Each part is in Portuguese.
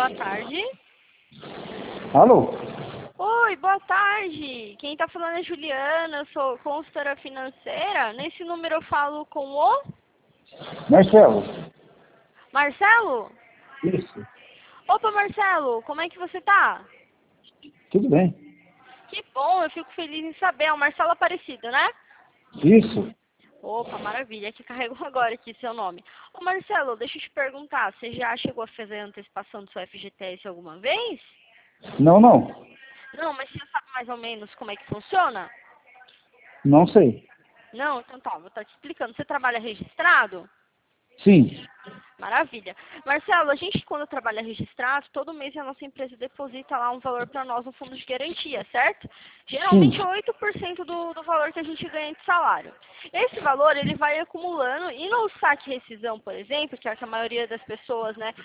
Boa tarde. Alô? Oi, boa tarde. Quem tá falando é Juliana, eu sou consultora financeira. Nesse número eu falo com o Marcelo? Marcelo? Isso. Opa, Marcelo, como é que você tá? Tudo bem? Que bom, eu fico feliz em saber. É o Marcelo Aparecido, né? Isso. Opa, maravilha, que carregou agora aqui seu nome. Ô Marcelo, deixa eu te perguntar, você já chegou a fazer a antecipação do seu FGTS alguma vez? Não, não. Não, mas você sabe mais ou menos como é que funciona? Não sei. Não? Então tá, vou estar te explicando. Você trabalha registrado? Sim. Maravilha. Marcelo, a gente quando trabalha registrado, todo mês a nossa empresa deposita lá um valor para nós no fundo de garantia, certo? Sim. Geralmente é 8% do valor que a gente ganha de salário. Esse valor, ele vai acumulando e no saque rescisão, por exemplo, que é o que a maioria das pessoas, né,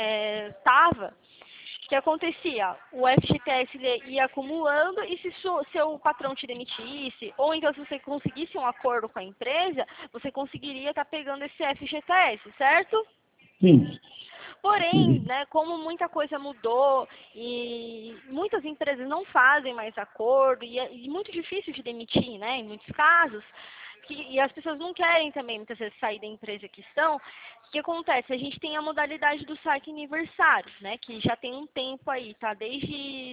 tava, o que acontecia? O FGTS ele ia acumulando e se seu patrão te demitisse, ou então se você conseguisse um acordo com a empresa, você conseguiria estar pegando esse FGTS, certo? Sim. Porém, né, como muita coisa mudou e muitas empresas não fazem mais acordo e é muito difícil de demitir, né, em muitos casos, e as pessoas não querem também muitas vezes sair da empresa que estão, o que acontece? A gente tem a modalidade do saque aniversário, né, que já tem um tempo aí, tá? Desde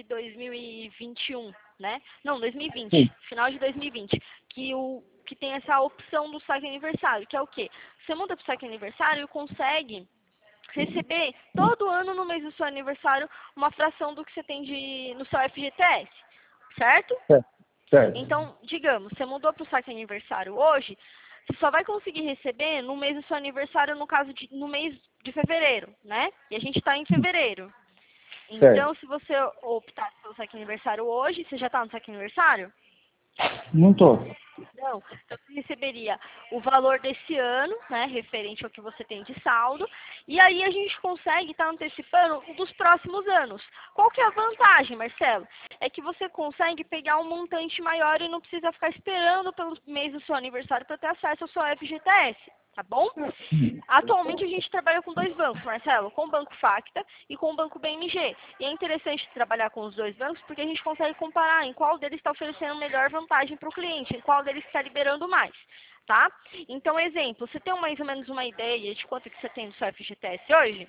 2021, né? Não, 2020, Sim. final de 2020, que tem essa opção do saque aniversário, que é o quê? Você muda para o saque aniversário e consegue receber todo ano no mês do seu aniversário uma fração do que você tem no seu FGTS, certo? Certo. Certo. Então, digamos, você mudou para o saque aniversário hoje, você só vai conseguir receber no mês do seu aniversário, no caso no mês de fevereiro, né? E a gente está em fevereiro. Então, Certo. se você optar pelo saque aniversário hoje, você já está no saque aniversário? Não tô. Não, então você receberia o valor desse ano, né, referente ao que você tem de saldo, e aí a gente consegue estar antecipando o dos próximos anos. Qual que é a vantagem, Marcelo? É que você consegue pegar um montante maior e não precisa ficar esperando pelo mês do seu aniversário para ter acesso ao seu FGTS, tá bom? Atualmente a gente trabalha com dois bancos, Marcelo, com o Banco Facta e com o Banco BMG. E é interessante trabalhar com os dois bancos porque a gente consegue comparar em qual deles está oferecendo melhor vantagem para o cliente, em qual deles está liberando mais, tá? Então, exemplo, você tem mais ou menos uma ideia de quanto que você tem no seu FGTS hoje?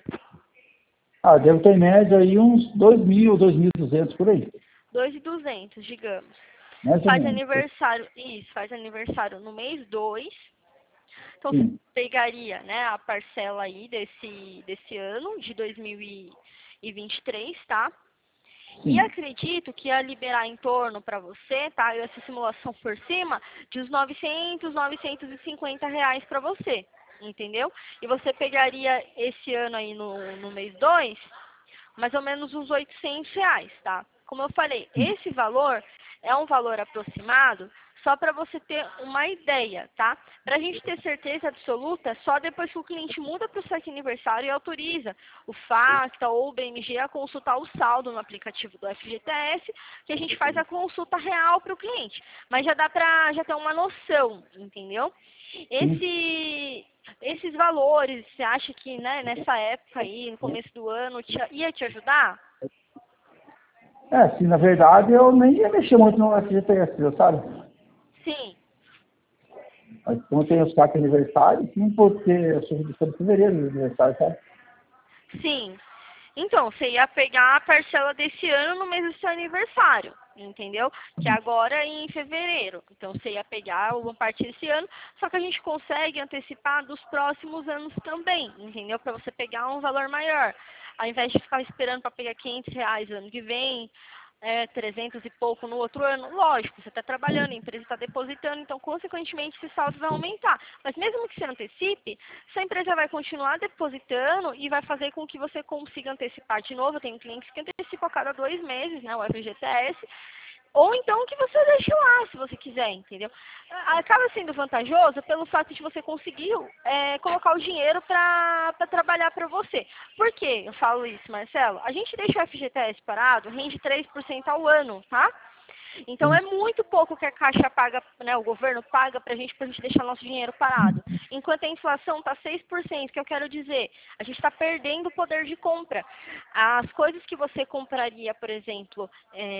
Ah, devo ter em média aí uns 2.000, 2.200 por aí. 2.200, digamos. Mais ou Faz menos. aniversário, isso, faz aniversário no mês 2. Então, você Sim. pegaria, né, a parcela aí desse ano, de 2023, tá? E Sim. acredito que ia liberar em torno para você, tá? Essa simulação por cima, de uns 900, 950 reais para você, entendeu? E você pegaria esse ano aí no mês 2 mais ou menos uns 800 reais, tá? Como eu falei, esse valor é um valor aproximado só para você ter uma ideia, tá? Para a gente ter certeza absoluta, só depois que o cliente muda para o saque aniversário e autoriza o Facta ou o BMG a consultar o saldo no aplicativo do FGTS, que a gente faz a consulta real para o cliente. Mas já dá para já ter uma noção, entendeu? Sim. Esses valores, você acha que, né, nessa época aí, no começo do ano, ia te ajudar? É, sim, na verdade eu nem ia mexer muito no FGTS, viu, sabe? Sim, Mas como tem o saque aniversário, sim, porque eu sou de fevereiro de aniversário, sabe? sim. Então, você ia pegar a parcela desse ano no mês do seu aniversário, entendeu? Que agora é em fevereiro. Então, você ia pegar uma parte desse ano, só que a gente consegue antecipar dos próximos anos também, entendeu? Para você pegar um valor maior. Ao invés de ficar esperando para pegar 500 reais ano que vem, 300 e pouco no outro ano, lógico, você está trabalhando, a empresa está depositando, então, consequentemente, esse saldo vai aumentar. Mas mesmo que você antecipe, essa empresa vai continuar depositando e vai fazer com que você consiga antecipar de novo. Eu tenho clientes que antecipam a cada 2 meses, né, o FGTS, ou então que você deixe lá, se você quiser, entendeu? Acaba sendo vantajoso pelo fato de você conseguir colocar o dinheiro para trabalhar para você. Por que eu falo isso, Marcelo? A gente deixa o FGTS parado, rende 3% ao ano, tá? Então é muito pouco que a Caixa paga, né, o governo paga pra gente deixar nosso dinheiro parado. Enquanto a inflação está 6%, que eu quero dizer, a gente está perdendo o poder de compra. As coisas que você compraria, por exemplo,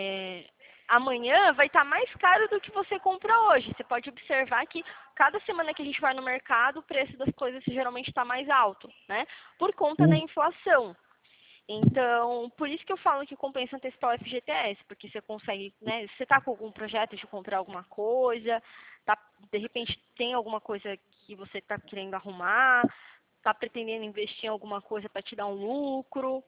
amanhã vai estar mais caro do que você compra hoje. Você pode observar que cada semana que a gente vai no mercado, o preço das coisas geralmente está mais alto, né? Por conta da inflação. Então, por isso que eu falo que compensa antecipar o FGTS, porque você consegue, né? Você está com algum projeto de comprar alguma coisa, tá, de repente tem alguma coisa que você está querendo arrumar, está pretendendo investir em alguma coisa para te dar um lucro.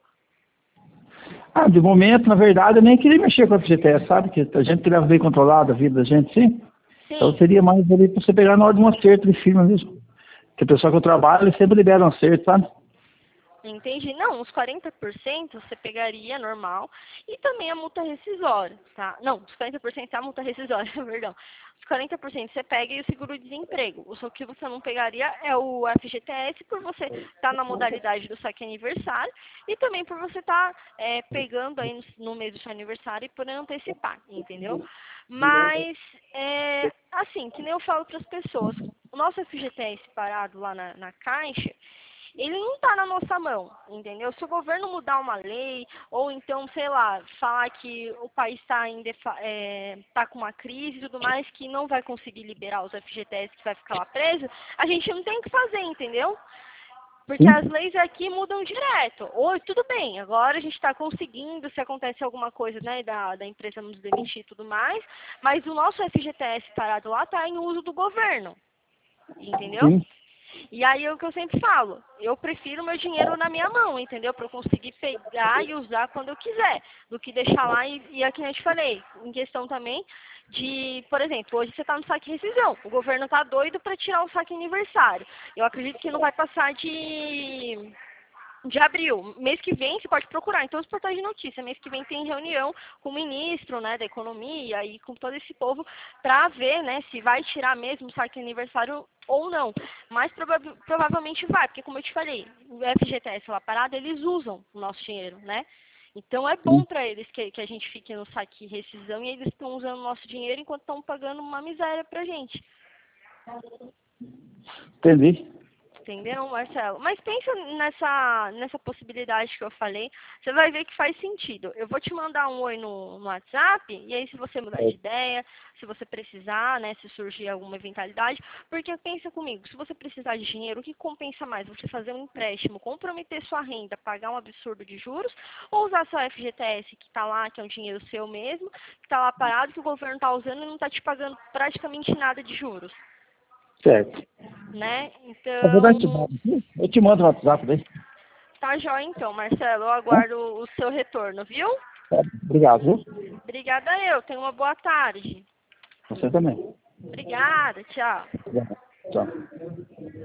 De momento, na verdade, eu nem queria mexer com a FGTS, sabe? Que a gente queria bem controlada a vida da gente, sim. Então seria mais ali para você pegar na hora de um acerto de firma mesmo. Que o pessoal que eu trabalho, eles sempre liberam um acerto, sabe? Entendi. Não, uns 40% você pegaria normal e também a multa rescisória, tá? Não, os 40% é a multa rescisória, perdão. Os 40% você pega e o seguro-desemprego. O que você não pegaria é o FGTS por você estar na modalidade do saque aniversário e também por você estar pegando aí no mês do seu aniversário e por antecipar, entendeu? Mas, assim, que nem eu falo para as pessoas, o nosso FGTS parado lá na Caixa, ele não está na nossa mão, entendeu? Se o governo mudar uma lei, ou então, sei lá, falar que o país está tá com uma crise e tudo mais, que não vai conseguir liberar os FGTS, que vai ficar lá preso, a gente não tem o que fazer, entendeu? Porque as leis aqui mudam direto. Oi, tudo bem, agora a gente está conseguindo, se acontece alguma coisa, né, da empresa nos demitir e tudo mais, mas o nosso FGTS parado lá está em uso do governo, entendeu? Sim. E aí é o que eu sempre falo, eu prefiro meu dinheiro na minha mão, entendeu? Para eu conseguir pegar e usar quando eu quiser, do que deixar lá e aqui eu te falei, em questão também de, por exemplo, hoje você está no saque rescisão, o governo está doido para tirar o saque aniversário. Eu acredito que não vai passar de abril. Mês que vem você pode procurar em todos os portais de notícia. Mês que vem tem reunião com o ministro, né, da economia e com todo esse povo para ver, né, se vai tirar mesmo o saque aniversário ou não. Mas provavelmente vai, porque como eu te falei, o FGTS lá parado, eles usam o nosso dinheiro, né? Então é bom para eles que a gente fique no saque rescisão e eles estão usando o nosso dinheiro enquanto estão pagando uma miséria pra gente. Entendi. Entendeu, Marcelo? Mas pensa nessa possibilidade que eu falei, você vai ver que faz sentido. Eu vou te mandar um oi no WhatsApp, e aí se você mudar de ideia, se você precisar, né, se surgir alguma eventualidade, porque pensa comigo, se você precisar de dinheiro, o que compensa mais? Você fazer um empréstimo, comprometer sua renda, pagar um absurdo de juros, ou usar seu FGTS que está lá, que é um dinheiro seu mesmo, que está lá parado, que o governo está usando e não está te pagando praticamente nada de juros? Certo. Né? Eu vou dar Então, eu te mando no WhatsApp daí. tá jóia então, Marcelo. Eu aguardo o seu retorno, viu? Obrigado, viu? Obrigada eu. Tenha uma boa tarde. Você também. Obrigada. Tchau. Obrigado. Tchau.